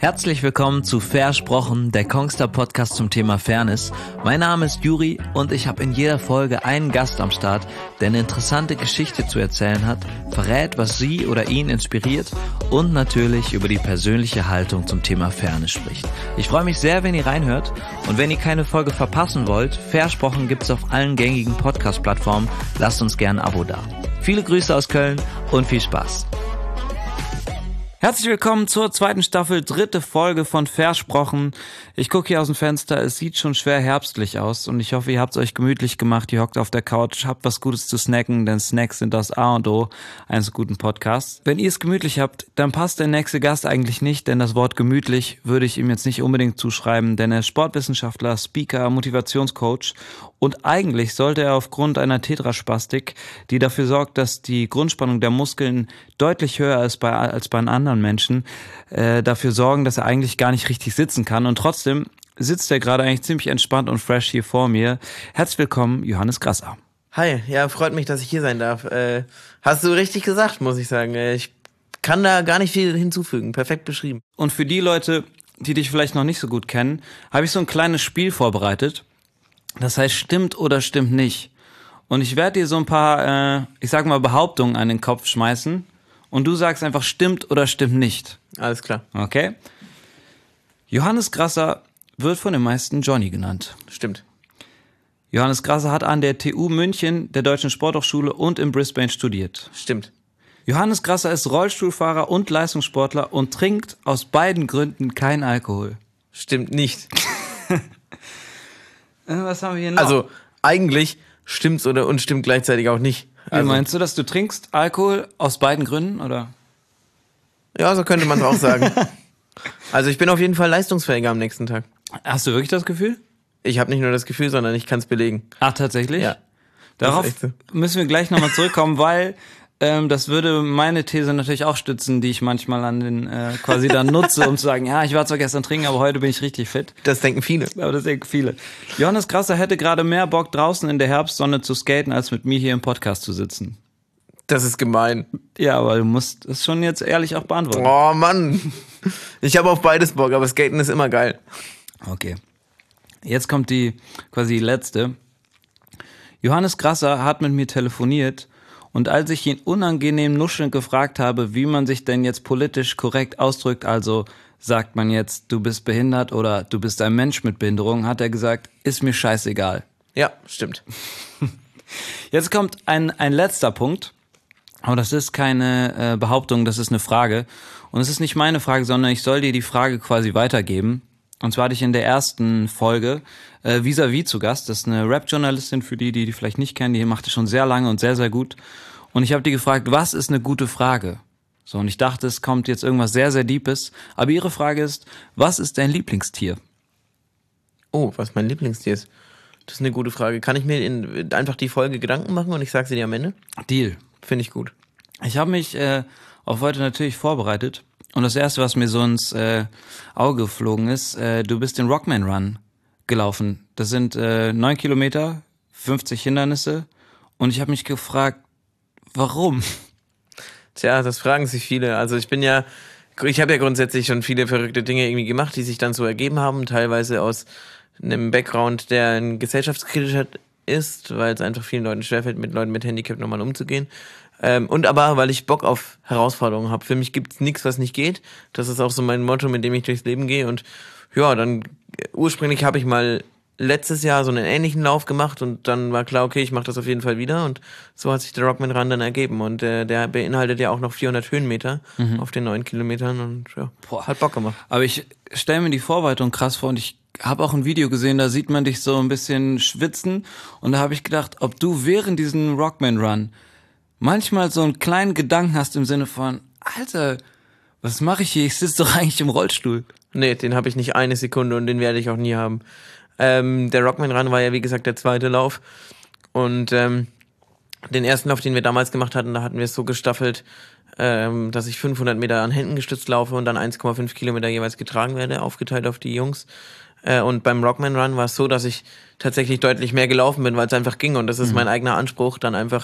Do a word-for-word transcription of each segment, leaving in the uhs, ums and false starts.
Herzlich willkommen zu Versprochen, der Kongstar Podcast zum Thema Fairness. Mein Name ist Juri und ich habe in jeder Folge einen Gast am Start, der eine interessante Geschichte zu erzählen hat, verrät, was sie oder ihn inspiriert und natürlich über die persönliche Haltung zum Thema Fairness spricht. Ich freue mich sehr, wenn ihr reinhört, und wenn ihr keine Folge verpassen wollt, Versprochen gibt's auf allen gängigen Podcast-Plattformen. Lasst uns gerne ein Abo da. Viele Grüße aus Köln und viel Spaß. Herzlich willkommen zur zweiten Staffel, dritte Folge von Versprochen. Ich gucke hier aus dem Fenster, es sieht schon schwer herbstlich aus und ich hoffe, ihr habt es euch gemütlich gemacht, ihr hockt auf der Couch, habt was Gutes zu snacken, denn Snacks sind das A und O eines guten Podcasts. Wenn ihr es gemütlich habt, dann passt der nächste Gast eigentlich nicht, denn das Wort gemütlich würde ich ihm jetzt nicht unbedingt zuschreiben, denn er ist Sportwissenschaftler, Speaker, Motivationscoach und eigentlich sollte er aufgrund einer Tetraspastik, die dafür sorgt, dass die Grundspannung der Muskeln deutlich höher ist bei, als bei anderen Menschen, äh, dafür sorgen, dass er eigentlich gar nicht richtig sitzen kann, und trotzdem sitzt er gerade eigentlich ziemlich entspannt und fresh hier vor mir. Herzlich willkommen, Johannes Grasser. Hi, ja, freut mich, dass ich hier sein darf. Äh, hast du richtig gesagt, muss ich sagen. Ich kann da gar nicht viel hinzufügen. Perfekt beschrieben. Und für die Leute, die dich vielleicht noch nicht so gut kennen, habe ich so ein kleines Spiel vorbereitet. Das heißt, stimmt oder stimmt nicht. Und ich werde dir so ein paar, äh, ich sag mal, Behauptungen an den Kopf schmeißen. Und du sagst einfach, stimmt oder stimmt nicht. Alles klar. Okay. Johannes Grasser wird von den meisten Johnny genannt. Stimmt. Johannes Grasser hat an der T U München, der Deutschen Sporthochschule und in Brisbane studiert. Stimmt. Johannes Grasser ist Rollstuhlfahrer und Leistungssportler und trinkt aus beiden Gründen keinen Alkohol. Stimmt nicht. Was haben wir hier noch? Also, eigentlich stimmt's oder und stimmt gleichzeitig auch nicht. Wie Also, meinst du, dass du trinkst Alkohol aus beiden Gründen, oder? ja, so könnte man es auch sagen. Also ich bin auf jeden Fall leistungsfähiger am nächsten Tag. Hast du wirklich das Gefühl? Ich habe nicht nur das Gefühl, sondern ich kann es belegen. Ach, tatsächlich? Ja. Darauf Das ist echt so. müssen wir gleich nochmal zurückkommen, weil ähm, das würde meine These natürlich auch stützen, die ich manchmal an den äh, quasi dann nutze, um zu sagen, ja, ich war zwar gestern trinken, aber heute bin ich richtig fit. Das denken viele. Aber das denken viele. Johannes Grasser hätte gerade mehr Bock, draußen in der Herbstsonne zu skaten, als mit mir hier im Podcast zu sitzen. Das ist gemein. Ja, aber du musst es schon jetzt ehrlich auch beantworten. Oh Mann. Ich habe auf beides Bock, aber Skaten ist immer geil. Okay. Jetzt kommt die quasi letzte. Johannes Grasser hat mit mir telefoniert, und als ich ihn unangenehm nuschelnd gefragt habe, wie man sich denn jetzt politisch korrekt ausdrückt, also sagt man jetzt, du bist behindert oder du bist ein Mensch mit Behinderung, hat er gesagt, ist mir scheißegal. Ja, stimmt. Jetzt kommt ein, ein letzter Punkt, aber das ist keine äh, Behauptung, das ist eine Frage. Und es ist nicht meine Frage, sondern ich soll dir die Frage quasi weitergeben. Und zwar hatte ich in der ersten Folge äh, Vis-a-vis zu Gast. Das ist eine Rap-Journalistin, für die, die die vielleicht nicht kennen. Die macht das schon sehr lange und sehr, sehr gut. Und ich habe die gefragt, was ist eine gute Frage? So, und ich dachte, es kommt jetzt irgendwas sehr, sehr Deepes. Aber ihre Frage ist, was ist dein Lieblingstier? Oh, was mein Lieblingstier ist? Das ist eine gute Frage. Kann ich mir in, einfach die Folge Gedanken machen und ich sage sie dir am Ende? Deal. Finde ich gut. Ich habe mich äh, auf heute natürlich vorbereitet. Und das Erste, was mir so ins äh, Auge geflogen ist, äh, du bist den Rockman Run gelaufen. Das sind äh, neun Kilometer, fünfzig Hindernisse. Und ich habe mich gefragt, warum? Tja, das fragen sich viele. Also ich bin ja, ich habe ja grundsätzlich schon viele verrückte Dinge irgendwie gemacht, die sich dann so ergeben haben. Teilweise aus einem Background, der ein gesellschaftskritischer ist, weil es einfach vielen Leuten schwerfällt, mit Leuten mit Handicap nochmal umzugehen. Ähm, und aber, weil ich Bock auf Herausforderungen habe. Für mich gibt's nichts, was nicht geht. Das ist auch so mein Motto, mit dem ich durchs Leben gehe. Und ja, dann ursprünglich habe ich mal letztes Jahr so einen ähnlichen Lauf gemacht und dann war klar, okay, ich mache das auf jeden Fall wieder. Und so hat sich der Rockman Run dann ergeben. Und äh, der beinhaltet ja auch noch vierhundert Höhenmeter mhm. auf den neun Kilometern. Und ja, Boah. hat Bock gemacht. Aber ich stelle mir die Vorbereitung krass vor und ich habe auch ein Video gesehen, da sieht man dich so ein bisschen schwitzen. Und da habe ich gedacht, ob du während diesem Rockman Run manchmal so einen kleinen Gedanken hast im Sinne von, Alter, was mache ich hier? Ich sitze doch eigentlich im Rollstuhl. Nee, den habe ich nicht eine Sekunde und den werde ich auch nie haben. Ähm, der Rockman Run war ja, wie gesagt, der zweite Lauf. Und ähm, den ersten Lauf, den wir damals gemacht hatten, da hatten wir es so gestaffelt, ähm, dass ich fünfhundert Meter an Händen gestützt laufe und dann eins Komma fünf Kilometer jeweils getragen werde, aufgeteilt auf die Jungs. Äh, und beim Rockman Run war es so, dass ich tatsächlich deutlich mehr gelaufen bin, weil es einfach ging. Und das ist mhm. mein eigener Anspruch, dann einfach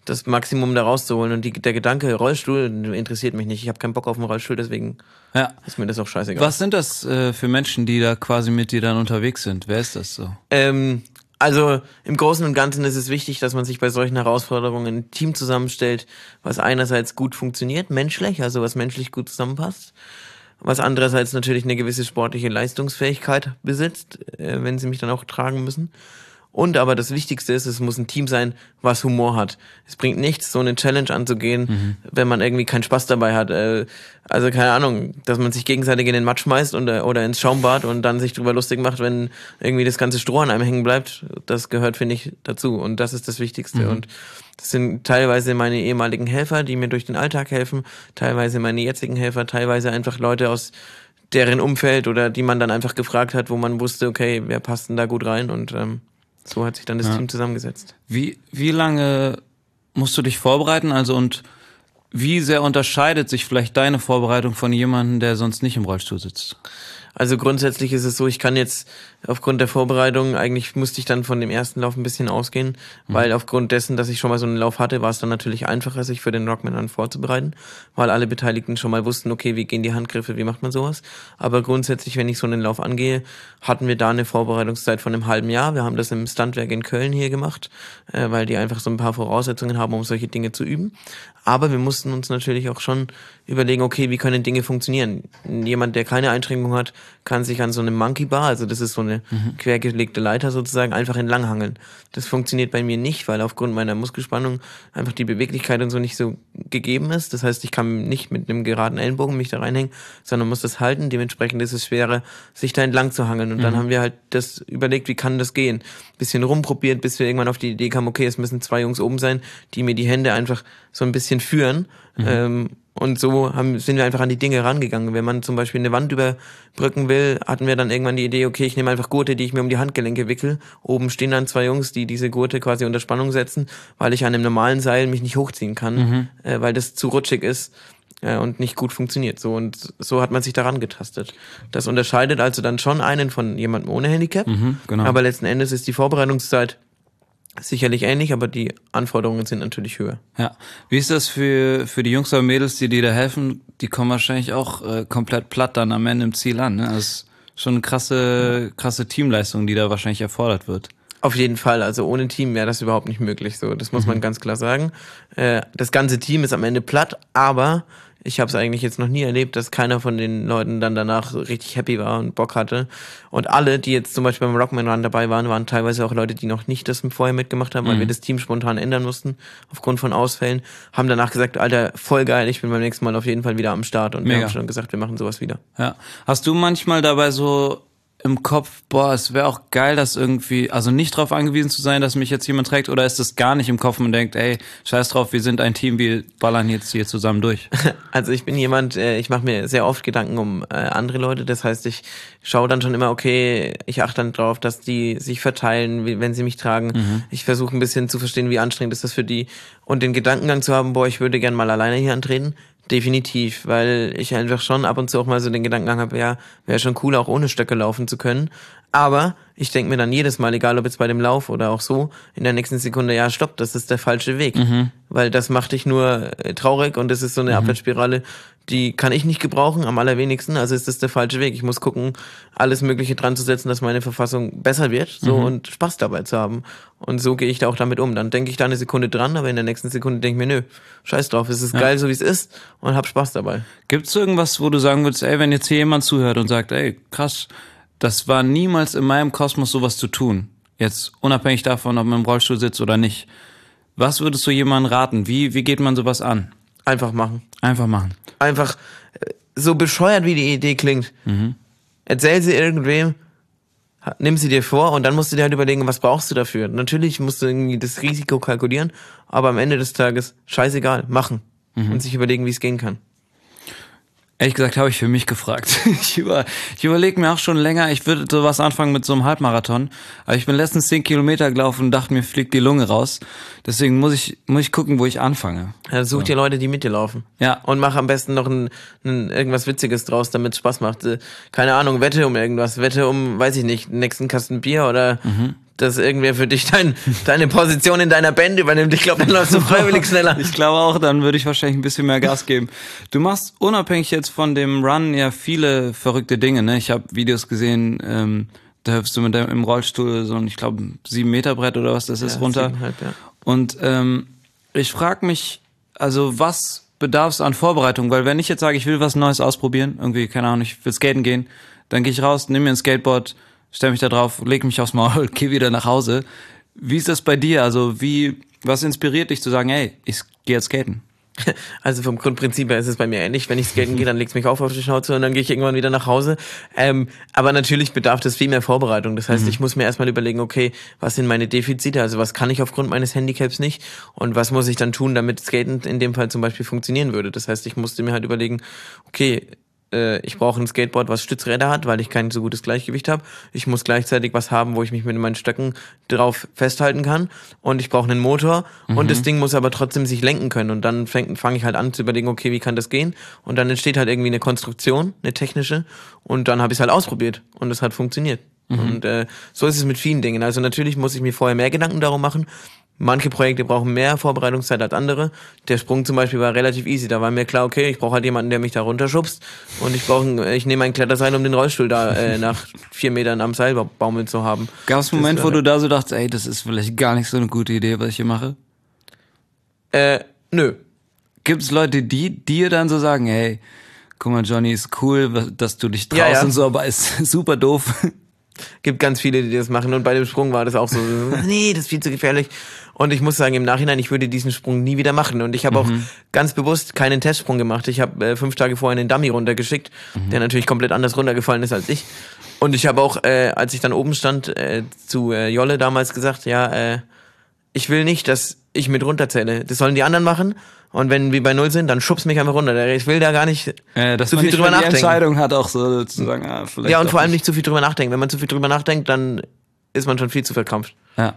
das Maximum da rauszuholen. Und die, der Gedanke, Rollstuhl, interessiert mich nicht. Ich habe keinen Bock auf einen Rollstuhl, deswegen ja. ist mir das auch scheißegal. Was sind das äh, für Menschen, die da quasi mit dir dann unterwegs sind? Wer ist das so? Ähm, also im Großen und Ganzen ist es wichtig, dass man sich bei solchen Herausforderungen ein Team zusammenstellt, was einerseits gut funktioniert, menschlich, also was menschlich gut zusammenpasst, was andererseits natürlich eine gewisse sportliche Leistungsfähigkeit besitzt, äh, wenn sie mich dann auch tragen müssen. Und aber das Wichtigste ist, es muss ein Team sein, was Humor hat. Es bringt nichts, so eine Challenge anzugehen, mhm. wenn man irgendwie keinen Spaß dabei hat. Also keine Ahnung, dass man sich gegenseitig in den Matsch schmeißt und, oder ins Schaumbad und dann sich drüber lustig macht, wenn irgendwie das ganze Stroh an einem hängen bleibt. Das gehört, finde ich, dazu. Und das ist das Wichtigste. Mhm. Und das sind teilweise meine ehemaligen Helfer, die mir durch den Alltag helfen, teilweise meine jetzigen Helfer, teilweise einfach Leute aus deren Umfeld oder die man dann einfach gefragt hat, wo man wusste, okay, wer passt denn da gut rein und ähm, so hat sich dann das ja. Team zusammengesetzt. Wie, wie lange musst du dich vorbereiten? Also und wie sehr unterscheidet sich vielleicht deine Vorbereitung von jemandem, der sonst nicht im Rollstuhl sitzt? Also grundsätzlich ist es so, ich kann jetzt aufgrund der Vorbereitung, eigentlich musste ich dann von dem ersten Lauf ein bisschen ausgehen, mhm. weil aufgrund dessen, dass ich schon mal so einen Lauf hatte, war es dann natürlich einfacher, sich für den Rockman dann vorzubereiten, weil alle Beteiligten schon mal wussten, okay, wie gehen die Handgriffe, wie macht man sowas. Aber grundsätzlich, wenn ich so einen Lauf angehe, hatten wir da eine Vorbereitungszeit von einem halben Jahr. Wir haben das im Stuntwerk in Köln hier gemacht, äh, weil die einfach so ein paar Voraussetzungen haben, um solche Dinge zu üben. Aber wir mussten uns natürlich auch schon überlegen, okay, wie können Dinge funktionieren? Jemand, der keine Einschränkung hat, kann sich an so einem Monkey Bar, also das ist so eine mhm. quergelegte Leiter sozusagen, einfach entlanghangeln. Das funktioniert bei mir nicht, weil aufgrund meiner Muskelspannung einfach die Beweglichkeit und so nicht so gegeben ist. Das heißt, ich kann nicht mit einem geraden Ellenbogen mich da reinhängen, sondern muss das halten. Dementsprechend ist es schwerer, sich da entlang zu hangeln. Und mhm. dann haben wir halt das überlegt, wie kann das gehen? Bisschen rumprobiert, bis wir irgendwann auf die Idee kamen, okay, es müssen zwei Jungs oben sein, die mir die Hände einfach so ein bisschen führen. Mhm. Ähm, und so haben, sind wir einfach an die Dinge rangegangen. Wenn man zum Beispiel eine Wand überbrücken will, hatten wir dann irgendwann die Idee, okay, ich nehme einfach Gurte, die ich mir um die Handgelenke wickel. Oben stehen dann zwei Jungs, die diese Gurte quasi unter Spannung setzen, weil ich an einem normalen Seil mich nicht hochziehen kann, mhm. äh, weil das zu rutschig ist äh, und nicht gut funktioniert. So und so hat man sich daran getastet. Das unterscheidet also dann schon einen von jemandem ohne Handicap. Mhm, genau. Aber letzten Endes ist die Vorbereitungszeit sicherlich ähnlich, aber die Anforderungen sind natürlich höher. Ja. Wie ist das für für die Jungs oder Mädels, die dir da helfen? Die kommen wahrscheinlich auch äh, komplett platt dann am Ende im Ziel an. Ne? Das ist schon eine krasse krasse Teamleistung, die da wahrscheinlich erfordert wird. Auf jeden Fall. Also ohne Team wäre das überhaupt nicht möglich. So, das muss mhm. man ganz klar sagen. Äh, das ganze Team ist am Ende platt, aber ich habe es eigentlich jetzt noch nie erlebt, dass keiner von den Leuten dann danach richtig happy war und Bock hatte. Und alle, die jetzt zum Beispiel beim Rockman Run dabei waren, waren teilweise auch Leute, die noch nicht das vorher mitgemacht haben, weil mhm. wir das Team spontan ändern mussten, aufgrund von Ausfällen, haben danach gesagt, Alter, voll geil, ich bin beim nächsten Mal auf jeden Fall wieder am Start. Und Mega. Wir haben schon gesagt, wir machen sowas wieder. Ja. Hast du manchmal dabei so im Kopf, boah, es wäre auch geil, das irgendwie, also nicht drauf angewiesen zu sein, dass mich jetzt jemand trägt, oder ist das gar nicht im Kopf und denkt, ey, scheiß drauf, wir sind ein Team, wir ballern jetzt hier zusammen durch? Also ich bin jemand, ich mache mir sehr oft Gedanken um andere Leute, das heißt, ich schaue dann schon immer, okay, ich achte dann drauf, dass die sich verteilen, wenn sie mich tragen. Mhm. Ich versuche ein bisschen zu verstehen, wie anstrengend ist das für die und den Gedankengang zu haben, boah, ich würde gern mal alleine hier antreten. Definitiv, weil ich einfach schon ab und zu auch mal so den Gedanken habe, ja, wäre schon cool, auch ohne Stöcke laufen zu können. Aber ich denke mir dann jedes Mal, egal ob jetzt bei dem Lauf oder auch so, in der nächsten Sekunde, ja, stopp, das ist der falsche Weg. Mhm. Weil das macht dich nur traurig und das ist so eine mhm. Abwärtsspirale, die kann ich nicht gebrauchen, am allerwenigsten. Also ist das der falsche Weg. Ich muss gucken, alles Mögliche dran zu setzen, dass meine Verfassung besser wird, so mhm. und Spaß dabei zu haben. Und so gehe ich da auch damit um. Dann denke ich da eine Sekunde dran, aber in der nächsten Sekunde denke ich mir, nö, scheiß drauf, es ist ja. geil, so wie es ist und hab Spaß dabei. Gibt's irgendwas, wo du sagen würdest, ey, wenn jetzt hier jemand zuhört und sagt, ey, krass, das war niemals in meinem Kosmos sowas zu tun. Jetzt unabhängig davon, ob man im Rollstuhl sitzt oder nicht. Was würdest du jemandem raten? Wie, wie geht man sowas an? Einfach machen. Einfach machen. Einfach, so bescheuert wie die Idee klingt. Mhm. Erzähl sie irgendwem, nimm sie dir vor und dann musst du dir halt überlegen, was brauchst du dafür. Natürlich musst du irgendwie das Risiko kalkulieren, aber am Ende des Tages, scheißegal, machen. Mhm. Und sich überlegen, wie es gehen kann. Ehrlich gesagt habe ich für mich gefragt. Ich, über, ich überlege mir auch schon länger, ich würde sowas anfangen mit so einem Halbmarathon. Aber ich bin letztens zehn Kilometer gelaufen und dachte, mir fliegt die Lunge raus. Deswegen muss ich muss ich gucken, wo ich anfange. Ja, such so. dir Leute, die mit dir laufen. Ja. Und mach am besten noch ein, ein irgendwas Witziges draus, damit es Spaß macht. Keine Ahnung, wette um irgendwas. Wette um, weiß ich nicht, den nächsten Kasten Bier oder mhm. dass irgendwer für dich dein, deine Position in deiner Band übernimmt. Ich glaube, dann läufst du freiwillig schneller. Ich glaube auch, dann würde ich wahrscheinlich ein bisschen mehr Gas geben. Du machst unabhängig jetzt von dem Run ja viele verrückte Dinge, ne? Ich habe Videos gesehen, ähm, da hüpfst du mit deinem, im Rollstuhl so ein, ich glaube, sieben Meter Brett oder was das ist, Ja, runter. siebeneinhalb, ja. Und ähm, ich frage mich, also was bedarf es an Vorbereitung? Weil wenn ich jetzt sage, ich will was Neues ausprobieren, irgendwie, keine Ahnung, ich will skaten gehen, dann gehe ich raus, nehme mir ein Skateboard, stell mich da drauf, leg mich aufs Maul, geh wieder nach Hause. Wie ist das bei dir? Also wie, was inspiriert dich zu sagen, hey, ich gehe jetzt skaten? Also vom Grundprinzip her ist es bei mir ähnlich. Wenn ich skaten gehe, dann legt's mich auf auf die Schnauze und dann gehe ich irgendwann wieder nach Hause. Ähm, aber natürlich bedarf das viel mehr Vorbereitung. Das heißt, mhm. ich muss mir erstmal überlegen, okay, was sind meine Defizite? Also was kann ich aufgrund meines Handicaps nicht? Und was muss ich dann tun, damit Skaten in dem Fall zum Beispiel funktionieren würde? Das heißt, ich musste mir halt überlegen, okay, ich brauche ein Skateboard, was Stützräder hat, weil ich kein so gutes Gleichgewicht habe. Ich muss gleichzeitig was haben, wo ich mich mit meinen Stöcken drauf festhalten kann. Und ich brauche einen Motor. Mhm. Und das Ding muss aber trotzdem sich lenken können. Und dann fange fang ich halt an zu überlegen, okay, wie kann das gehen? Und dann entsteht halt irgendwie eine Konstruktion, eine technische. Und dann habe ich es halt ausprobiert. Und es hat funktioniert. Mhm. Und äh, so ist es mit vielen Dingen. Also natürlich muss ich mir vorher mehr Gedanken darum machen. Manche Projekte brauchen mehr Vorbereitungszeit als andere. Der Sprung zum Beispiel war relativ easy. Da war mir klar, okay, ich brauche halt jemanden, der mich da runterschubst. Und ich brauche, ich nehme ein Kletterseil, um den Rollstuhl da äh, nach vier Metern am Seil baumeln zu haben. Gab es einen Moment, wo du da so dachtest, ey, das ist vielleicht gar nicht so eine gute Idee, was ich hier mache? Äh, nö. Gibt es Leute, die dir dann so sagen, hey, guck mal, Johnny, ist cool, dass du dich traust ja, ja. und so, aber ist super doof. Gibt ganz viele, die das machen und bei dem Sprung war das auch so, nee, das ist viel zu gefährlich. Und ich muss sagen, im Nachhinein, ich würde diesen Sprung nie wieder machen. Und ich habe mhm. auch ganz bewusst keinen Testsprung gemacht. Ich habe äh, fünf Tage vorher einen Dummy runtergeschickt, mhm. der natürlich komplett anders runtergefallen ist als ich. Und ich habe auch, äh, als ich dann oben stand, äh, zu äh, Jolle damals gesagt, ja, äh, ich will nicht, dass ich mit runterzähle. Das sollen die anderen machen. Und wenn wir bei Null sind, dann schubst mich einfach runter. Ich will da gar nicht äh, dass zu man viel nicht drüber die nachdenken. Entscheidung hat auch so zu sagen, ah, vielleicht. Ja, und vor allem nicht. nicht zu viel drüber nachdenken. Wenn man zu viel drüber nachdenkt, dann ist man schon viel zu verkrampft. Ja.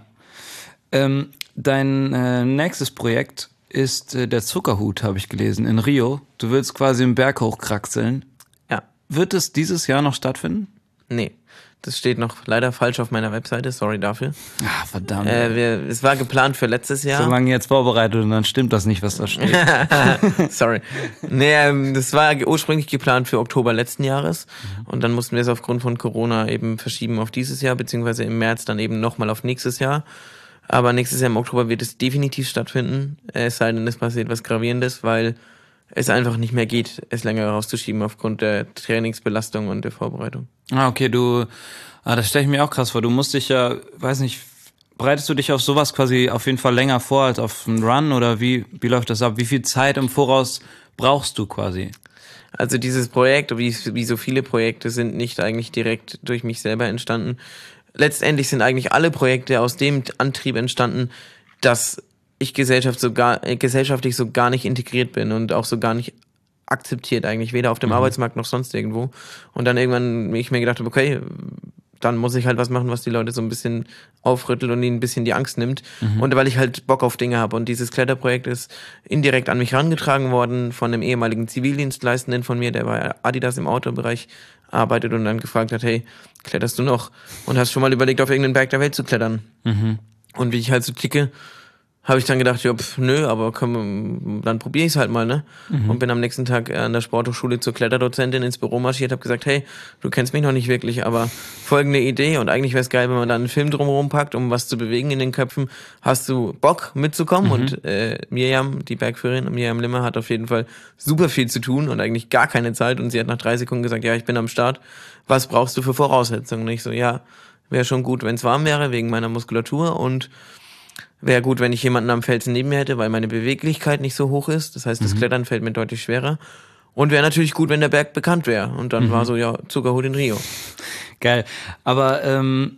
Ähm, dein äh, nächstes Projekt ist äh, der Zuckerhut, habe ich gelesen, in Rio. Du willst quasi einen Berg hochkraxeln. Ja. Wird es dieses Jahr noch stattfinden? Nee. Das steht noch leider falsch auf meiner Webseite, sorry dafür. Ah, verdammt. Äh, wir, es war geplant für letztes Jahr. So lange jetzt vorbereitet und dann stimmt das nicht, was da steht. Sorry. Nee, ähm, das war ursprünglich geplant für Oktober letzten Jahres. Mhm. Und dann mussten wir es aufgrund von Corona eben verschieben auf dieses Jahr, beziehungsweise im März dann eben nochmal auf nächstes Jahr. Aber nächstes Jahr im Oktober wird es definitiv stattfinden. Es sei denn, es passiert was Gravierendes, weil es einfach nicht mehr geht, es länger rauszuschieben aufgrund der Trainingsbelastung und der Vorbereitung. Ah, okay, du, ah, das stelle ich mir auch krass vor. Du musst dich ja, weiß nicht, bereitest du dich auf sowas quasi auf jeden Fall länger vor als auf einen Run oder wie, wie läuft das ab? Wie viel Zeit im Voraus brauchst du quasi? Also dieses Projekt, wie, wie so viele Projekte, sind nicht eigentlich direkt durch mich selber entstanden. Letztendlich sind eigentlich alle Projekte aus dem Antrieb entstanden, dass ich Gesellschaft so gar, äh, gesellschaftlich so gar nicht integriert bin und auch so gar nicht akzeptiert eigentlich, weder auf dem mhm. Arbeitsmarkt noch sonst irgendwo. Und dann irgendwann ich mir gedacht habe, okay, dann muss ich halt was machen, was die Leute so ein bisschen aufrüttelt und ihnen ein bisschen die Angst nimmt. Mhm. Und weil ich halt Bock auf Dinge habe. Und dieses Kletterprojekt ist indirekt an mich herangetragen worden von einem ehemaligen Zivildienstleistenden von mir, der bei Adidas im Outdoor-Bereich arbeitet und dann gefragt hat, hey, kletterst du noch? Und hast schon mal überlegt, auf irgendeinen Berg der Welt zu klettern? Mhm. Und wie ich halt so ticke, habe ich dann gedacht, ja, pf, nö, aber komm, dann probiere ich es halt mal, ne? Mhm. Und bin am nächsten Tag an der Sporthochschule zur Kletterdozentin ins Büro marschiert, habe gesagt, hey, du kennst mich noch nicht wirklich, aber folgende Idee und eigentlich wäre es geil, wenn man da einen Film drumherum packt, um was zu bewegen in den Köpfen. Hast du Bock mitzukommen? Mhm. Und äh, Miriam, die Bergführerin, Miriam Limmer, hat auf jeden Fall super viel zu tun und eigentlich gar keine Zeit und sie hat nach drei Sekunden gesagt, ja, ich bin am Start. Was brauchst du für Voraussetzungen? Und ich so, ja, wäre schon gut, wenn es warm wäre, wegen meiner Muskulatur und wäre gut, wenn ich jemanden am Felsen neben mir hätte, weil meine Beweglichkeit nicht so hoch ist. Das heißt, das mhm. Klettern fällt mir deutlich schwerer. Und wäre natürlich gut, wenn der Berg bekannt wäre. Und dann mhm. war so, ja, Zuckerhut in Rio. Geil. Aber ähm,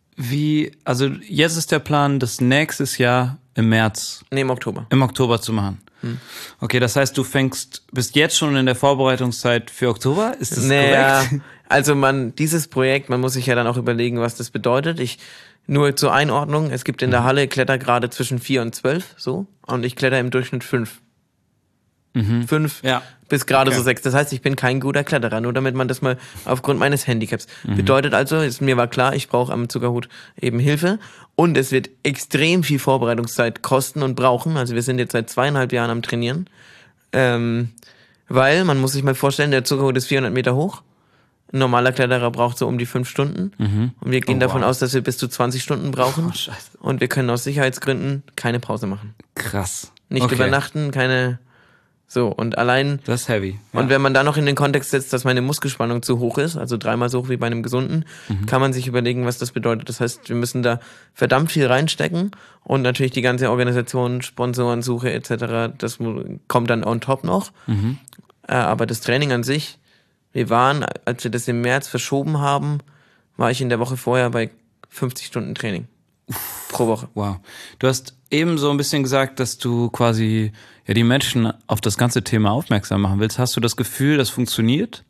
wie, also jetzt ist der Plan, das nächstes Jahr im März. Nee, im Oktober. Im Oktober zu machen. Hm. Okay, das heißt, du fängst, bist jetzt schon in der Vorbereitungszeit für Oktober? Ist das naja, korrekt? Also man, dieses Projekt, man muss sich ja dann auch überlegen, was das bedeutet. Ich Nur zur Einordnung, es gibt in der Halle Klettergrade zwischen vier und zwölf, so. Und ich kletter im Durchschnitt fünf. Mhm. Fünf ja. bis gerade Okay. so sechs. Das heißt, ich bin kein guter Kletterer, nur damit man das mal aufgrund meines Handicaps. Bedeutet also, ist, mir war klar, ich brauche am Zuckerhut eben Hilfe und es wird extrem viel Vorbereitungszeit kosten und brauchen. Also wir sind jetzt seit zweieinhalb Jahren am Trainieren, ähm, weil man muss sich mal vorstellen, der Zuckerhut ist vierhundert Meter hoch. Ein normaler Kletterer braucht so um die fünf Stunden. Und wir gehen Oh, davon wow. aus, dass wir bis zu zwanzig Stunden brauchen. Oh, scheiße. Und wir können aus Sicherheitsgründen keine Pause machen. Krass. Nicht Okay. übernachten, keine... So, und allein... Das ist heavy. Und Ja. wenn man da noch in den Kontext setzt, dass meine Muskelspannung zu hoch ist, also dreimal so hoch wie bei einem Gesunden, Mhm. kann man sich überlegen, was das bedeutet. Das heißt, wir müssen da verdammt viel reinstecken und natürlich die ganze Organisation, Sponsorensuche et cetera, das mu- kommt dann on top noch. Mhm. Äh, aber das Training an sich, wir waren, als wir das im März verschoben haben, war ich in der Woche vorher bei fünfzig Stunden Training pro Woche. Wow. Du hast eben so ein bisschen gesagt, dass du quasi ja die Menschen auf das ganze Thema aufmerksam machen willst. Hast du das Gefühl, das funktioniert?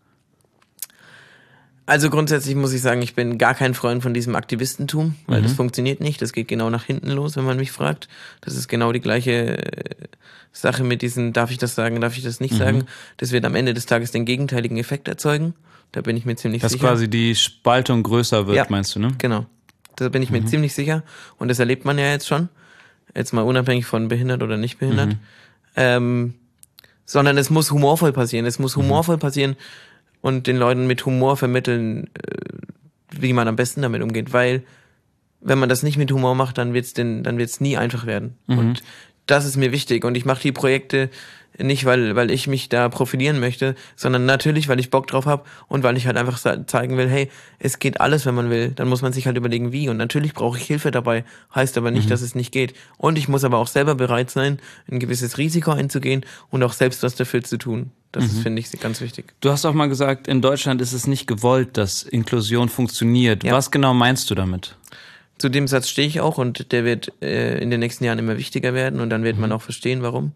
Also grundsätzlich muss ich sagen, ich bin gar kein Freund von diesem Aktivistentum, weil Mhm. das funktioniert nicht. Das geht genau nach hinten los, wenn man mich fragt. Das ist genau die gleiche äh, Sache mit diesen, darf ich das sagen, darf ich das Mhm. nicht sagen. Das wird am Ende des Tages den gegenteiligen Effekt erzeugen. Da bin ich mir ziemlich Dass sicher. quasi die Spaltung größer wird, Ja. meinst du, ne? Genau. Da bin ich Mhm. mir ziemlich sicher. Und das erlebt man ja jetzt schon. Jetzt mal unabhängig von behindert oder nicht behindert. Mhm. Ähm, sondern es muss humorvoll passieren. Es Mhm. muss humorvoll passieren und den Leuten mit Humor vermitteln, äh, wie man am besten damit umgeht. Weil, wenn man das nicht mit Humor macht, dann wird's den, dann wird's nie einfach werden. Mhm. Und das ist mir wichtig. Und ich mache die Projekte nicht, weil, weil ich mich da profilieren möchte, sondern natürlich, weil ich Bock drauf habe und weil ich halt einfach sa- zeigen will, hey, es geht alles, wenn man will. Dann muss man sich halt überlegen, wie. Und natürlich brauche ich Hilfe dabei, heißt aber nicht, dass es nicht geht. Und ich muss aber auch selber bereit sein, ein gewisses Risiko einzugehen und auch selbst was dafür zu tun. Das ist, finde ich, ganz wichtig. Du hast auch mal gesagt, in Deutschland ist es nicht gewollt, dass Inklusion funktioniert. Ja. Was genau meinst du damit? Zu dem Satz stehe ich auch und der wird äh, in den nächsten Jahren immer wichtiger werden und dann wird man auch verstehen, warum.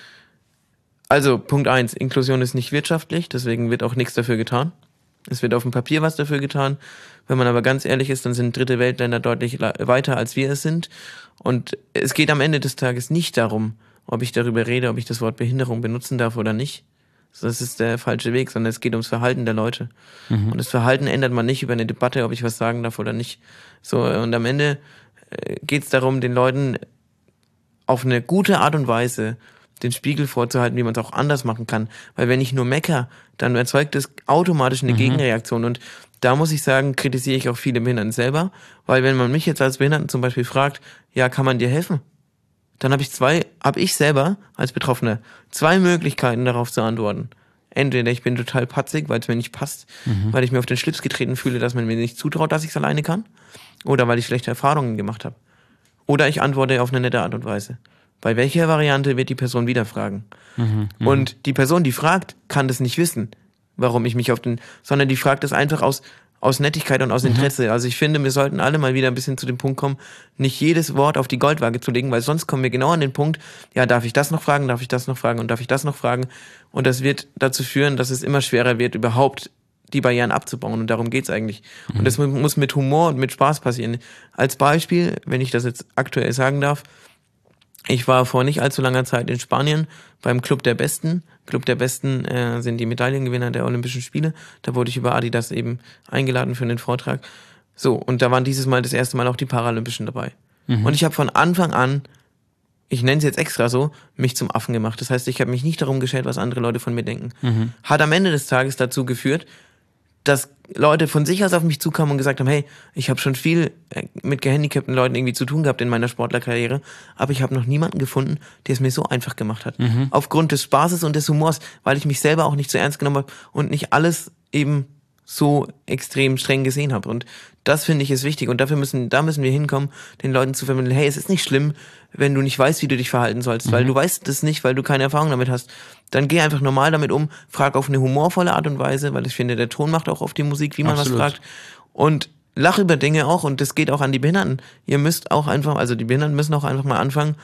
Also, Punkt eins, Inklusion ist nicht wirtschaftlich, deswegen wird auch nichts dafür getan. Es wird auf dem Papier was dafür getan. Wenn man aber ganz ehrlich ist, dann sind dritte Weltländer deutlich la- weiter, als wir es sind. Und es geht am Ende des Tages nicht darum, ob ich darüber rede, ob ich das Wort Behinderung benutzen darf oder nicht. Das ist der falsche Weg, sondern es geht ums Verhalten der Leute. Und das Verhalten ändert man nicht über eine Debatte, ob ich was sagen darf oder nicht. So, und am Ende äh, geht es darum, den Leuten auf eine gute Art und Weise den Spiegel vorzuhalten, wie man es auch anders machen kann. Weil wenn ich nur mecker, dann erzeugt es automatisch eine Gegenreaktion. Und da muss ich sagen, kritisiere ich auch viele Behinderten selber. Weil wenn man mich jetzt als Behinderten zum Beispiel fragt, ja, kann man dir helfen? Dann habe ich zwei, habe ich selber als Betroffener zwei Möglichkeiten darauf zu antworten. Entweder ich bin total patzig, weil es mir nicht passt, weil ich mir auf den Schlips getreten fühle, dass man mir nicht zutraut, dass ich es alleine kann. Oder weil ich schlechte Erfahrungen gemacht habe. Oder ich antworte auf eine nette Art und Weise. Bei welcher Variante wird die Person wieder fragen? Und die Person, die fragt, kann das nicht wissen, warum ich mich auf den, sondern die fragt es einfach aus, aus Nettigkeit und aus Interesse. Also ich finde, wir sollten alle mal wieder ein bisschen zu dem Punkt kommen, nicht jedes Wort auf die Goldwaage zu legen, weil sonst kommen wir genau an den Punkt, ja, darf ich das noch fragen, darf ich das noch fragen und darf ich das noch fragen? Und das wird dazu führen, dass es immer schwerer wird, überhaupt die Barrieren abzubauen. Und darum geht's eigentlich. Und das mu- muss mit Humor und mit Spaß passieren. Als Beispiel, wenn ich das jetzt aktuell sagen darf, ich war vor nicht allzu langer Zeit in Spanien beim Club der Besten. Club der Besten äh, sind die Medaillengewinner der Olympischen Spiele. Da wurde ich über Adidas eben eingeladen für einen Vortrag. So, und da waren dieses Mal das erste Mal auch die Paralympischen dabei. Und ich habe von Anfang an, ich nenne es jetzt extra so, mich zum Affen gemacht. Das heißt, ich habe mich nicht darum geschert, was andere Leute von mir denken. Hat am Ende des Tages dazu geführt, dass Leute von sich aus auf mich zukamen und gesagt haben, hey, ich habe schon viel äh, mit gehandicapten Leuten irgendwie zu tun gehabt in meiner Sportlerkarriere, aber ich habe noch niemanden gefunden, der es mir so einfach gemacht hat. Aufgrund des Spaßes und des Humors, weil ich mich selber auch nicht so ernst genommen habe und nicht alles eben so extrem streng gesehen habe. Und das finde ich ist wichtig und dafür müssen, da müssen wir hinkommen, den Leuten zu vermitteln, hey, es ist nicht schlimm, wenn du nicht weißt, wie du dich verhalten sollst, weil du weißt es nicht, weil du keine Erfahrung damit hast. Dann geh einfach normal damit um, frag auf eine humorvolle Art und Weise, weil ich finde, der Ton macht auch oft die Musik, wie man Absolut. was fragt. Und lach über Dinge auch und das geht auch an die Behinderten. Ihr müsst auch einfach, also die Behinderten müssen auch einfach mal anfangen,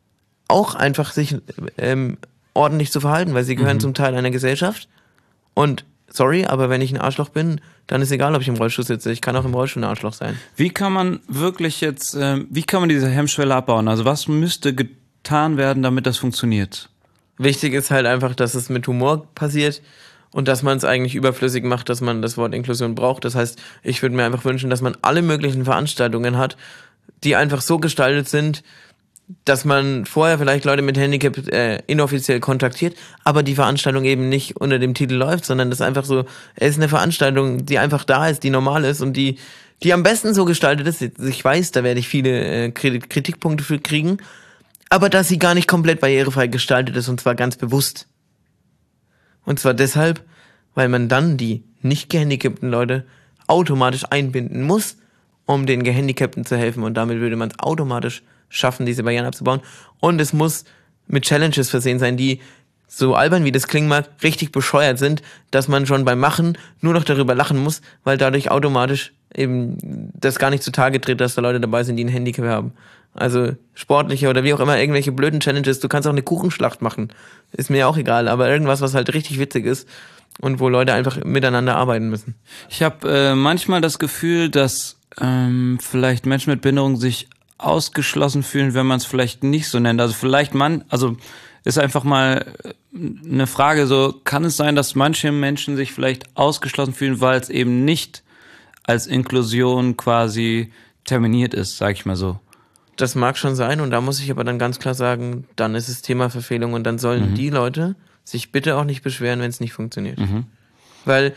auch einfach sich ähm, ordentlich zu verhalten, weil sie gehören zum Teil einer Gesellschaft und sorry, aber wenn ich ein Arschloch bin, dann ist egal, ob ich im Rollstuhl sitze. Ich kann auch im Rollstuhl ein Arschloch sein. Wie kann man wirklich jetzt, ähm, wie kann man diese Hemmschwelle abbauen? Also was müsste getan werden, damit das funktioniert? Wichtig ist halt einfach, dass es mit Humor passiert und dass man es eigentlich überflüssig macht, dass man das Wort Inklusion braucht. Das heißt, ich würde mir einfach wünschen, dass man alle möglichen Veranstaltungen hat, die einfach so gestaltet sind, dass man vorher vielleicht Leute mit Handicap äh, inoffiziell kontaktiert, aber die Veranstaltung eben nicht unter dem Titel läuft, sondern das einfach so, es ist eine Veranstaltung, die einfach da ist, die normal ist und die die am besten so gestaltet ist. Ich weiß, da werde ich viele äh, Kritikpunkte für kriegen, aber dass sie gar nicht komplett barrierefrei gestaltet ist und zwar ganz bewusst. Und zwar deshalb, weil man dann die nicht gehandicapten Leute automatisch einbinden muss, um den Gehandicapten zu helfen und damit würde man es automatisch schaffen, diese Barrieren abzubauen. Und es muss mit Challenges versehen sein, die, so albern wie das klingen mag, richtig bescheuert sind, dass man schon beim Machen nur noch darüber lachen muss, weil dadurch automatisch eben das gar nicht zutage tritt, dass da Leute dabei sind, die ein Handicap haben. Also sportliche oder wie auch immer, irgendwelche blöden Challenges. Du kannst auch eine Kuchenschlacht machen. Ist mir auch egal, aber irgendwas, was halt richtig witzig ist und wo Leute einfach miteinander arbeiten müssen. Ich habe äh, manchmal das Gefühl, dass ähm, vielleicht Menschen mit Behinderung sich ausgeschlossen fühlen, wenn man es vielleicht nicht so nennt. Also vielleicht man, also ist einfach mal eine Frage, so kann es sein, dass manche Menschen sich vielleicht ausgeschlossen fühlen, weil es eben nicht als Inklusion quasi terminiert ist, sag ich mal so. Das mag schon sein und da muss ich aber dann ganz klar sagen, dann ist es Thema Verfehlung und dann sollen mhm. die Leute sich bitte auch nicht beschweren, wenn es nicht funktioniert. Mhm. Weil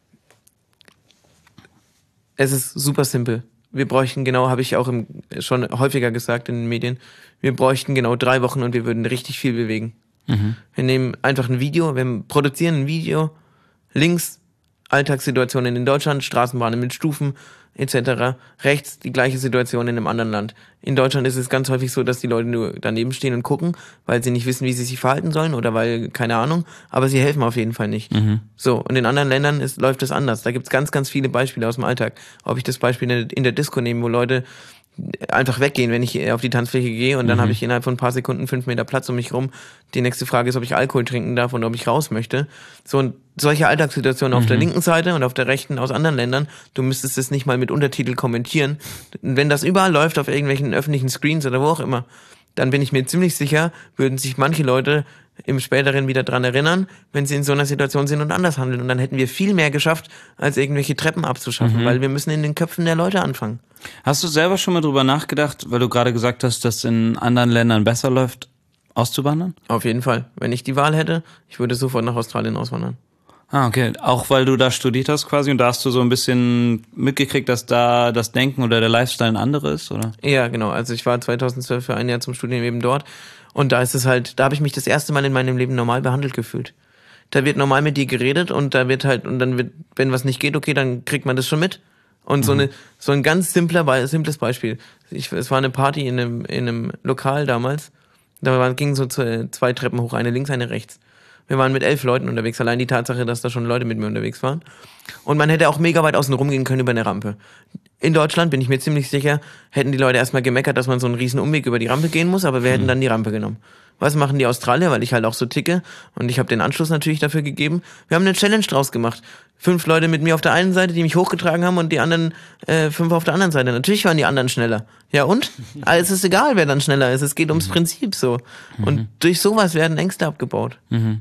es ist super simpel. Wir bräuchten genau, habe ich auch im, schon häufiger gesagt in den Medien, wir bräuchten genau drei Wochen und wir würden richtig viel bewegen. Mhm. Wir nehmen einfach ein Video, wir produzieren ein Video, links Alltagssituationen in Deutschland, Straßenbahnen mit Stufen et cetera. Rechts die gleiche Situation in einem anderen Land. In Deutschland ist es ganz häufig so, dass die Leute nur daneben stehen und gucken, weil sie nicht wissen, wie sie sich verhalten sollen oder weil, keine Ahnung, aber sie helfen auf jeden Fall nicht. Mhm. So, und in anderen Ländern ist, läuft das anders. Da gibt's ganz, ganz viele Beispiele aus dem Alltag. Ob ich das Beispiel in der Disco nehme, wo Leute einfach weggehen, wenn ich auf die Tanzfläche gehe und dann mhm. habe ich innerhalb von ein paar Sekunden fünf Meter Platz um mich rum. Die nächste Frage ist, ob ich Alkohol trinken darf und ob ich raus möchte. So, und solche Alltagssituationen mhm. auf der linken Seite und auf der rechten aus anderen Ländern, du müsstest es nicht mal mit Untertitel kommentieren. Wenn das überall läuft auf irgendwelchen öffentlichen Screens oder wo auch immer, dann bin ich mir ziemlich sicher, würden sich manche Leute im Späteren wieder dran erinnern, wenn sie in so einer Situation sind und anders handeln. Und dann hätten wir viel mehr geschafft, als irgendwelche Treppen abzuschaffen, mhm. weil wir müssen in den Köpfen der Leute anfangen. Hast du selber schon mal drüber nachgedacht, weil du gerade gesagt hast, dass in anderen Ländern besser läuft, auszuwandern? Auf jeden Fall. Wenn ich die Wahl hätte, ich würde sofort nach Australien auswandern. Ah, okay. Auch weil du da studiert hast quasi und da hast du so ein bisschen mitgekriegt, dass da das Denken oder der Lifestyle ein anderer ist, oder? Ja, genau. Also ich war zweitausendzwölf für ein Jahr zum Studium eben dort und da ist es halt, da habe ich mich das erste Mal in meinem Leben normal behandelt gefühlt. Da wird normal mit dir geredet und da wird halt, und dann wird, wenn was nicht geht, okay, dann kriegt man das schon mit. Und mhm. so eine, so ein ganz simpler, simples Beispiel. Ich, es war eine Party in einem, in einem Lokal damals. Da waren, gingen so zwei Treppen hoch, eine links, eine rechts. Wir waren mit elf Leuten unterwegs, allein die Tatsache, dass da schon Leute mit mir unterwegs waren. Und man hätte auch mega weit außen rumgehen können über eine Rampe. In Deutschland, bin ich mir ziemlich sicher, hätten die Leute erstmal gemeckert, dass man so einen riesen Umweg über die Rampe gehen muss, aber wir hätten dann die Rampe genommen. Was machen die Australier, weil ich halt auch so ticke und ich habe den Anschluss natürlich dafür gegeben. Wir haben eine Challenge draus gemacht. Fünf Leute mit mir auf der einen Seite, die mich hochgetragen haben und die anderen äh, fünf auf der anderen Seite. Natürlich waren die anderen schneller. Ja und? Also es ist egal, wer dann schneller ist. Es geht ums Prinzip so. Und mhm. durch sowas werden Ängste abgebaut. Mhm.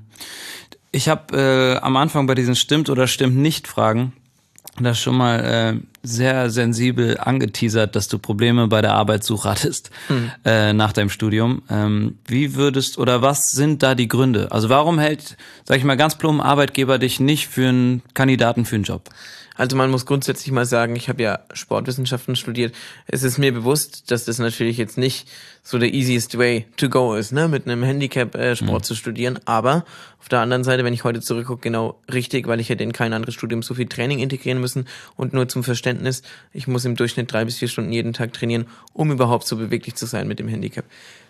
Ich habe äh, am Anfang bei diesen Stimmt oder Stimmt nicht Fragen das schon mal äh, sehr sensibel angeteasert, dass du Probleme bei der Arbeitssuche hattest hm. äh, nach deinem Studium. Ähm, wie würdest oder was sind da die Gründe? Also warum hält, sag ich mal ganz plump, Arbeitgeber dich nicht für einen Kandidaten für einen Job? Also man muss grundsätzlich mal sagen, ich habe ja Sportwissenschaften studiert. Es ist mir bewusst, dass das natürlich jetzt nicht so der easiest way to go ist, ne, mit einem Handicap äh, Sport mhm. zu studieren. Aber auf der anderen Seite, wenn ich heute zurückgucke, genau richtig, weil ich hätte in kein anderes Studium so viel Training integrieren müssen. Und nur zum Verständnis, ich muss im Durchschnitt drei bis vier Stunden jeden Tag trainieren, um überhaupt so beweglich zu sein mit dem Handicap.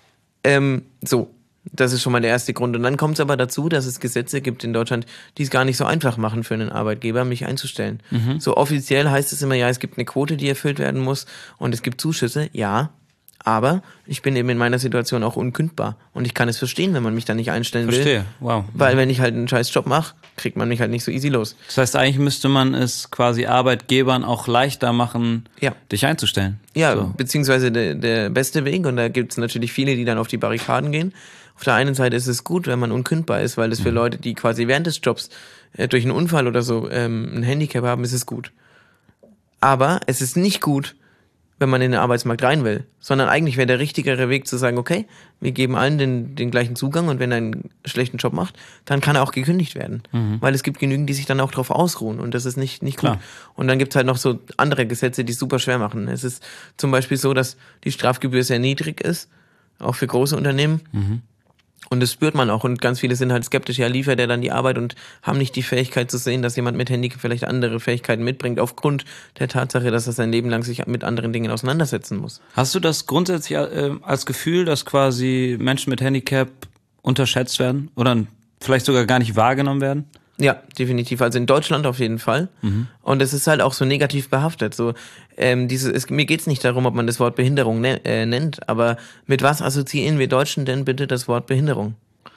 Ähm, so. Das ist schon mal der erste Grund. Und dann kommt es aber dazu, dass es Gesetze gibt in Deutschland, die es gar nicht so einfach machen für einen Arbeitgeber, mich einzustellen. Mhm. So offiziell heißt es immer, ja, es gibt eine Quote, die erfüllt werden muss und es gibt Zuschüsse, ja. Aber ich bin eben in meiner Situation auch unkündbar. Und ich kann es verstehen, wenn man mich da nicht einstellen will. Verstehe, wow. Weil wenn ich halt einen scheiß Job mache, kriegt man mich halt nicht so easy los. Das heißt, eigentlich müsste man es quasi Arbeitgebern auch leichter machen, ja. dich einzustellen. Ja, so. beziehungsweise der, der beste Weg, und da gibt es natürlich viele, die dann auf die Barrikaden gehen. Auf Auf der einen Seite ist es gut, wenn man unkündbar ist, weil es für Leute, die quasi während des Jobs äh, durch einen Unfall oder so ähm, ein Handicap haben, ist es gut. Aber es ist nicht gut, wenn man in den Arbeitsmarkt rein will, sondern eigentlich wäre der richtigere Weg zu sagen, okay, wir geben allen den, den gleichen Zugang und wenn er einen schlechten Job macht, dann kann er auch gekündigt werden. Mhm. Weil es gibt genügend, die sich dann auch darauf ausruhen und das ist nicht, nicht gut. Klar. Und dann gibt's halt noch so andere Gesetze, die es super schwer machen. Es ist zum Beispiel so, dass die Strafgebühr sehr niedrig ist, auch für große Unternehmen. Mhm. Und das spürt man auch und ganz viele sind halt skeptisch, ja, liefert er dann die Arbeit und haben nicht die Fähigkeit zu sehen, dass jemand mit Handicap vielleicht andere Fähigkeiten mitbringt, aufgrund der Tatsache, dass er sein Leben lang sich mit anderen Dingen auseinandersetzen muss. Hast du das grundsätzlich äh, als Gefühl, dass quasi Menschen mit Handicap unterschätzt werden oder vielleicht sogar gar nicht wahrgenommen werden? Ja, definitiv. Also in Deutschland auf jeden Fall. Mhm. Und es ist halt auch so negativ behaftet. So, ähm, diese, es, mir geht's nicht darum, ob man das Wort Behinderung ne, äh, nennt, aber mit was assoziieren wir Deutschen denn bitte das Wort Behinderung?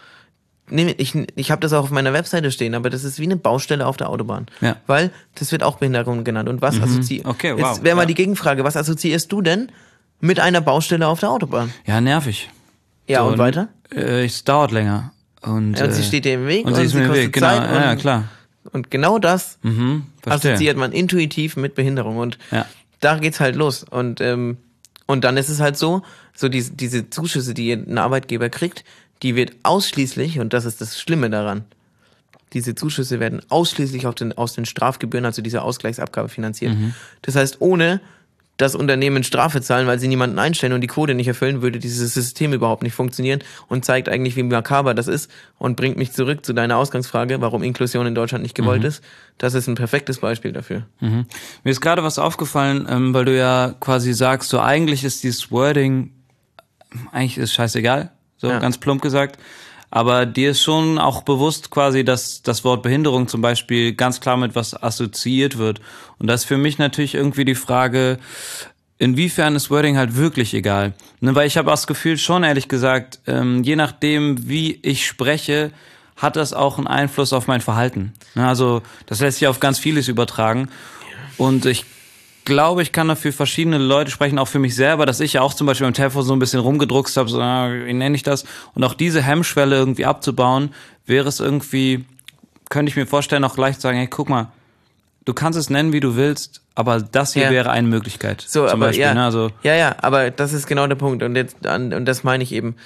Nee, ich ich habe das auch auf meiner Webseite stehen, aber das ist wie eine Baustelle auf der Autobahn. Ja. Weil das wird auch Behinderung genannt. Und was mhm. assoziiert? Okay, wow. Jetzt wäre mal ja. die Gegenfrage, was assoziierst du denn mit einer Baustelle auf der Autobahn? Ja, nervig. Ja, so, und weiter? Äh, es dauert länger. Und, ja, und äh, sie steht dir im Weg und, und sie ist sie mir im kostet Weg, genau. Zeit. Und, ja, klar. Und genau das mhm, assoziiert man intuitiv mit Behinderung. Und ja. da geht's halt los. Und ähm, und dann ist es halt so, so diese, diese Zuschüsse, die ein Arbeitgeber kriegt, die wird ausschließlich, und das ist das Schlimme daran, diese Zuschüsse werden ausschließlich auf den, aus den Strafgebühren, also dieser Ausgleichsabgabe finanziert. Mhm. Das heißt, ohne das Unternehmen Strafe zahlen, weil sie niemanden einstellen und die Quote nicht erfüllen, würde dieses System überhaupt nicht funktionieren und zeigt eigentlich, wie makaber das ist und bringt mich zurück zu deiner Ausgangsfrage, warum Inklusion in Deutschland nicht gewollt mhm. ist. Das ist ein perfektes Beispiel dafür. Mhm. Mir ist gerade was aufgefallen, ähm, weil du ja quasi sagst, so eigentlich ist dieses Wording, eigentlich ist scheißegal, so ja. ganz plump gesagt. Aber dir ist schon auch bewusst quasi, dass das Wort Behinderung zum Beispiel ganz klar mit was assoziiert wird. Und das ist für mich natürlich irgendwie die Frage, inwiefern ist Wording halt wirklich egal? Ne, weil ich habe auch das Gefühl schon, ehrlich gesagt, ähm, je nachdem, wie ich spreche, hat das auch einen Einfluss auf mein Verhalten. Ne, also das lässt sich auf ganz vieles übertragen. Und ich glaube, ich kann dafür verschiedene Leute sprechen, auch für mich selber, dass ich ja auch zum Beispiel beim Telefon so ein bisschen rumgedruckst habe, so, wie nenne ich das? Und auch diese Hemmschwelle irgendwie abzubauen, wäre es irgendwie, könnte ich mir vorstellen, auch leicht sagen, hey, guck mal, du kannst es nennen, wie du willst, aber das hier ja. wäre eine Möglichkeit. So, zum aber Beispiel, ja, ne? also, ja, ja, aber das ist genau der Punkt und jetzt, und das meine ich eben.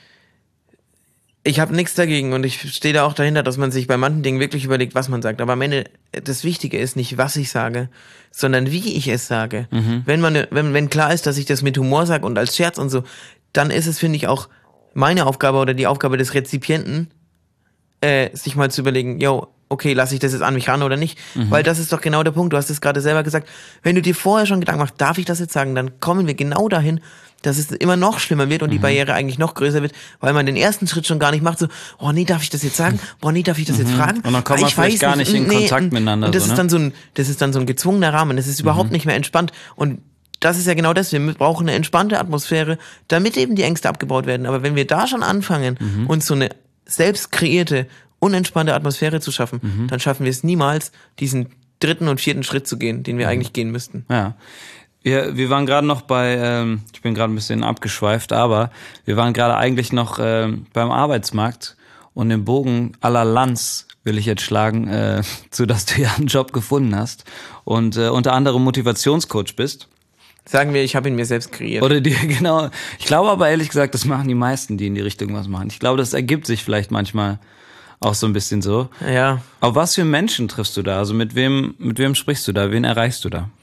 Ich habe nichts dagegen und ich stehe da auch dahinter, dass man sich bei manchen Dingen wirklich überlegt, was man sagt. Aber am Ende, das Wichtige ist nicht, was ich sage, sondern wie ich es sage. Mhm. Wenn man, wenn, wenn klar ist, dass ich das mit Humor sage und als Scherz und so, dann ist es, finde ich, auch meine Aufgabe oder die Aufgabe des Rezipienten, äh, sich mal zu überlegen, yo, okay, lasse ich das jetzt an mich ran oder nicht? Mhm. Weil das ist doch genau der Punkt. Du hast es gerade selber gesagt. Wenn du dir vorher schon Gedanken machst, darf ich das jetzt sagen, dann kommen wir genau dahin, dass es immer noch schlimmer wird und mhm. die Barriere eigentlich noch größer wird, weil man den ersten Schritt schon gar nicht macht, so, oh nee, darf ich das jetzt sagen? Boah, nee, darf ich das mhm. jetzt fragen? Und dann kommt man vielleicht gar nicht in nee, Kontakt miteinander. Und das so, ne? ist dann so ein, das ist dann so ein gezwungener Rahmen, das ist überhaupt mhm. nicht mehr entspannt und das ist ja genau das, wir brauchen eine entspannte Atmosphäre, damit eben die Ängste abgebaut werden. Aber wenn wir da schon anfangen, mhm. uns so eine selbst kreierte, unentspannte Atmosphäre zu schaffen, mhm. dann schaffen wir es niemals, diesen dritten und vierten Schritt zu gehen, den wir mhm. eigentlich gehen müssten. Ja. Wir, wir waren gerade noch bei, ähm, ich bin gerade ein bisschen abgeschweift, aber wir waren gerade eigentlich noch ähm, beim Arbeitsmarkt und den Bogen à la Lanz will ich jetzt schlagen, äh, zu dass du ja einen Job gefunden hast und äh, unter anderem Motivationscoach bist. Sagen wir, ich habe ihn mir selbst kreiert. Oder die, genau. Ich glaube aber ehrlich gesagt, das machen die meisten, die in die Richtung was machen. Ich glaube, das ergibt sich vielleicht manchmal auch so ein bisschen so. Ja. Auf was für Menschen triffst du da? Also mit wem, mit wem sprichst du da? Wen erreichst du da?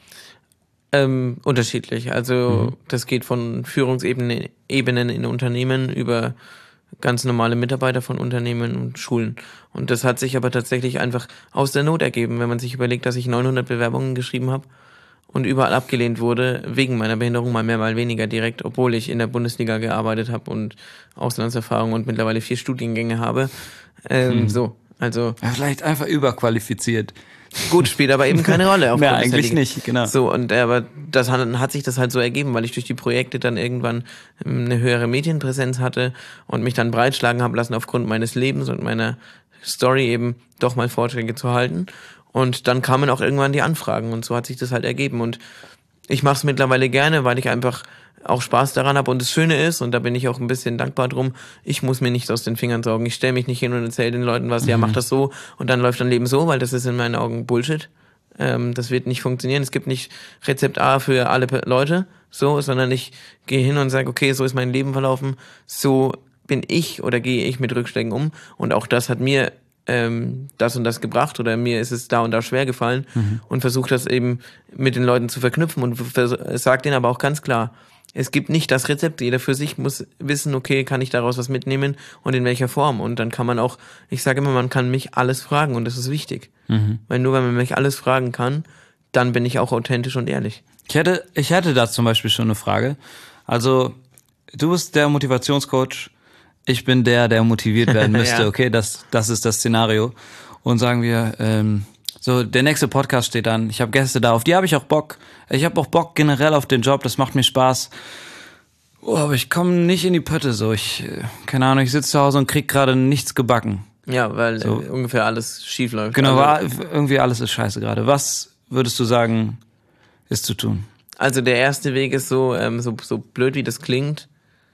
Ähm, unterschiedlich. Also mhm. das geht von Führungsebenen Ebenen in Unternehmen über ganz normale Mitarbeiter von Unternehmen und Schulen. Und das hat sich aber tatsächlich einfach aus der Not ergeben, wenn man sich überlegt, dass ich neunhundert Bewerbungen geschrieben habe und überall abgelehnt wurde, wegen meiner Behinderung, mal mehr, mal weniger direkt, obwohl ich in der Bundesliga gearbeitet habe und Auslandserfahrung und mittlerweile vier Studiengänge habe. Ähm, mhm. So, also... Ja, vielleicht einfach überqualifiziert. Gut, spielt aber eben keine Rolle. Ja, eigentlich nicht, genau. So, und aber das hat, hat sich das halt so ergeben, weil ich durch die Projekte dann irgendwann eine höhere Medienpräsenz hatte und mich dann breitschlagen habe lassen aufgrund meines Lebens und meiner Story eben doch mal Vorträge zu halten. Und dann kamen auch irgendwann die Anfragen und so hat sich das halt ergeben. Und ich mache es mittlerweile gerne, weil ich einfach auch Spaß daran habe. Und das Schöne ist, und da bin ich auch ein bisschen dankbar drum, ich muss mir nicht aus den Fingern saugen. Ich stelle mich nicht hin und erzähle den Leuten was, mhm. ja, mach das so und dann läuft dein Leben so, weil das ist in meinen Augen Bullshit. Ähm, das wird nicht funktionieren. Es gibt nicht Rezept A für alle Leute, so, sondern ich gehe hin und sage, okay, so ist mein Leben verlaufen, so bin ich oder gehe ich mit Rückschlägen um. Und auch das hat mir ähm, das und das gebracht oder mir ist es da und da schwer gefallen mhm. und versuche das eben mit den Leuten zu verknüpfen und sage denen aber auch ganz klar, es gibt nicht das Rezept, jeder für sich muss wissen, okay, kann ich daraus was mitnehmen und in welcher Form. Und dann kann man auch, ich sage immer, man kann mich alles fragen und das ist wichtig. Mhm. Weil nur wenn man mich alles fragen kann, dann bin ich auch authentisch und ehrlich. Ich hätte, ich hätte da zum Beispiel schon eine Frage. Also, du bist der Motivationscoach, ich bin der, der motiviert werden müsste, ja. Okay, das, das ist das Szenario. Und sagen wir, ähm, so, der nächste Podcast steht an, ich habe Gäste da, auf die habe ich auch Bock. Ich habe auch Bock generell auf den Job, das macht mir Spaß. Oh, aber ich komme nicht in die Pötte, so, ich, keine Ahnung, ich sitze zu Hause und krieg gerade nichts gebacken. Ja, weil so. ungefähr alles schief läuft. Genau, also, irgendwie alles ist scheiße gerade. Was würdest du sagen, ist zu tun? Also der erste Weg ist so, ähm, so, so blöd wie das klingt,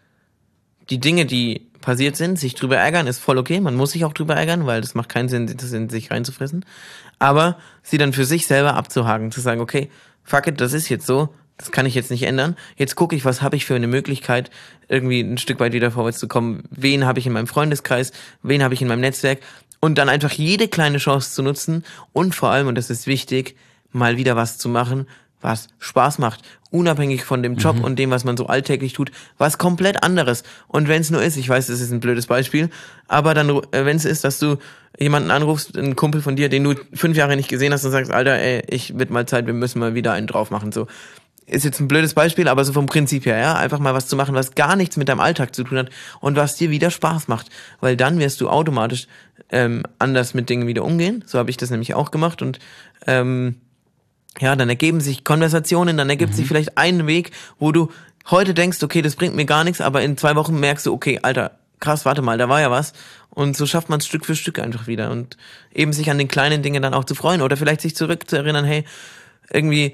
die Dinge, die passiert sind, sich drüber ärgern, ist voll okay. Man muss sich auch drüber ärgern, weil das macht keinen Sinn, das in sich reinzufressen. Aber sie dann für sich selber abzuhaken, zu sagen, okay, fuck it, das ist jetzt so, das kann ich jetzt nicht ändern. Jetzt gucke ich, was habe ich für eine Möglichkeit, irgendwie ein Stück weit wieder vorwärts zu kommen. Wen habe ich in meinem Freundeskreis, wen habe ich in meinem Netzwerk und dann einfach jede kleine Chance zu nutzen und vor allem, und das ist wichtig, mal wieder was zu machen, was Spaß macht, unabhängig von dem Job mhm. und dem, was man so alltäglich tut, was komplett anderes. Und wenn es nur ist, ich weiß, das ist ein blödes Beispiel, aber dann, äh, wenn es ist, dass du jemanden anrufst, einen Kumpel von dir, den du fünf Jahre nicht gesehen hast und sagst, Alter, ey, ich wird mal Zeit, wir müssen mal wieder einen drauf machen, so. Ist jetzt ein blödes Beispiel, aber so vom Prinzip her, ja, einfach mal was zu machen, was gar nichts mit deinem Alltag zu tun hat und was dir wieder Spaß macht, weil dann wirst du automatisch ähm, anders mit Dingen wieder umgehen. So habe ich das nämlich auch gemacht und ähm, ja, dann ergeben sich Konversationen, dann ergibt mhm. sich vielleicht ein Weg, wo du heute denkst, okay, das bringt mir gar nichts, aber in zwei Wochen merkst du, okay, Alter, krass, warte mal, da war ja was. Und so schafft man es Stück für Stück einfach wieder und eben sich an den kleinen Dingen dann auch zu freuen oder vielleicht sich zurückzuerinnern, hey, irgendwie,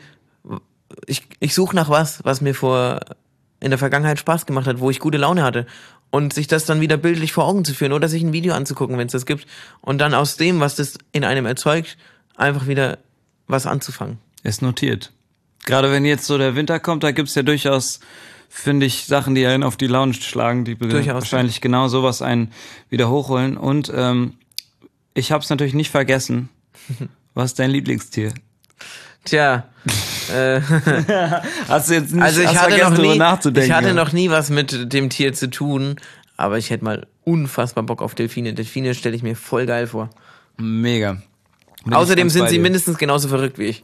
ich, ich suche nach was, was mir vor in der Vergangenheit Spaß gemacht hat, wo ich gute Laune hatte. Und sich das dann wieder bildlich vor Augen zu führen oder sich ein Video anzugucken, wenn es das gibt. Und dann aus dem, was das in einem erzeugt, einfach wieder was anzufangen. Ist notiert. Gerade wenn jetzt so der Winter kommt, da gibt's ja durchaus, finde ich, Sachen, die einen auf die Laune schlagen, die durchaus wahrscheinlich genau sowas einen wieder hochholen. Und ähm, ich habe es natürlich nicht vergessen. Was ist dein Lieblingstier? Tja, äh, hast du jetzt nicht also ich hast hatte noch nie, nachzudenken? Ich hatte noch nie was mit dem Tier zu tun, aber ich hätte mal unfassbar Bock auf Delfine. Delfine stelle ich mir voll geil vor. Mega. Bin Außerdem sind sie mindestens genauso verrückt wie ich.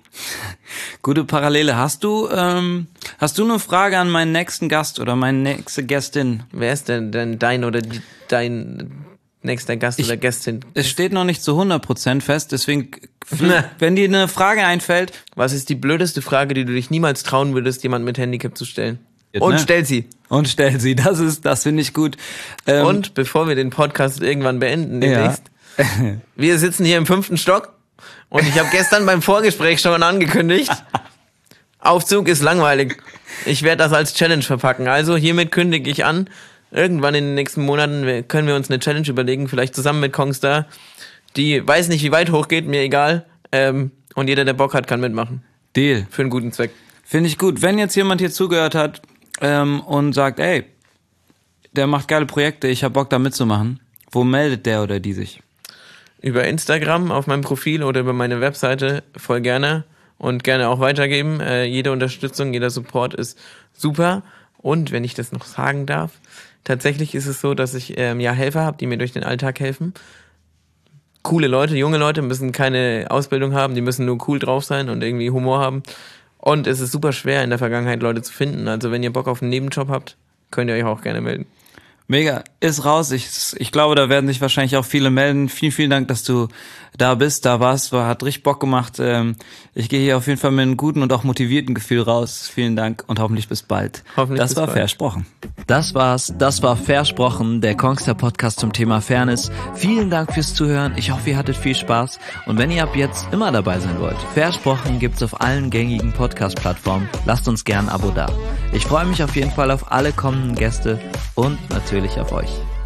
Gute Parallele. Hast du, ähm, hast du eine Frage an meinen nächsten Gast oder meine nächste Gästin? Wer ist denn, denn dein oder die, dein nächster Gast ich, oder Gästin? Es steht noch nicht zu hundert Prozent fest, deswegen, wenn dir eine Frage einfällt. Was ist die blödeste Frage, die du dich niemals trauen würdest, jemand mit Handicap zu stellen? Und ne? stell sie. Und stell sie. Das ist, das finde ich gut. Ähm, Und bevor wir den Podcast irgendwann beenden, demnächst, ja. Wir sitzen hier im fünften Stock. Und ich habe gestern beim Vorgespräch schon angekündigt, Aufzug ist langweilig. Ich werde das als Challenge verpacken. Also hiermit kündige ich an, irgendwann in den nächsten Monaten können wir uns eine Challenge überlegen, vielleicht zusammen mit Kongstar. Die weiß nicht, wie weit hochgeht, mir egal. Ähm, und jeder, der Bock hat, kann mitmachen. Deal. Für einen guten Zweck. Finde ich gut. Wenn jetzt jemand hier zugehört hat ähm, und sagt, ey, der macht geile Projekte, ich habe Bock da mitzumachen, wo meldet der oder die sich? Über Instagram auf meinem Profil oder über meine Webseite voll gerne und gerne auch weitergeben. Äh, jede Unterstützung, jeder Support ist super. Und wenn ich das noch sagen darf, tatsächlich ist es so, dass ich ähm, ja Helfer habe, die mir durch den Alltag helfen. Coole Leute, junge Leute müssen keine Ausbildung haben, die müssen nur cool drauf sein und irgendwie Humor haben. Und es ist super schwer in der Vergangenheit Leute zu finden. Also wenn ihr Bock auf einen Nebenjob habt, könnt ihr euch auch gerne melden. Mega, ist raus. Ich, ich glaube, da werden sich wahrscheinlich auch viele melden. Vielen, vielen Dank, dass du da bist, da warst, war, hat richtig Bock gemacht. Ähm, ich gehe hier auf jeden Fall mit einem guten und auch motivierten Gefühl raus. Vielen Dank und hoffentlich bis bald. Hoffentlich das bis war bald. Versprochen. Das war's, das war Versprochen, der Kongster Podcast zum Thema Fairness. Vielen Dank fürs Zuhören, ich hoffe, ihr hattet viel Spaß und wenn ihr ab jetzt immer dabei sein wollt, Versprochen gibt's auf allen gängigen Podcast-Plattformen. Lasst uns gern ein Abo da. Ich freue mich auf jeden Fall auf alle kommenden Gäste und natürlich auf euch.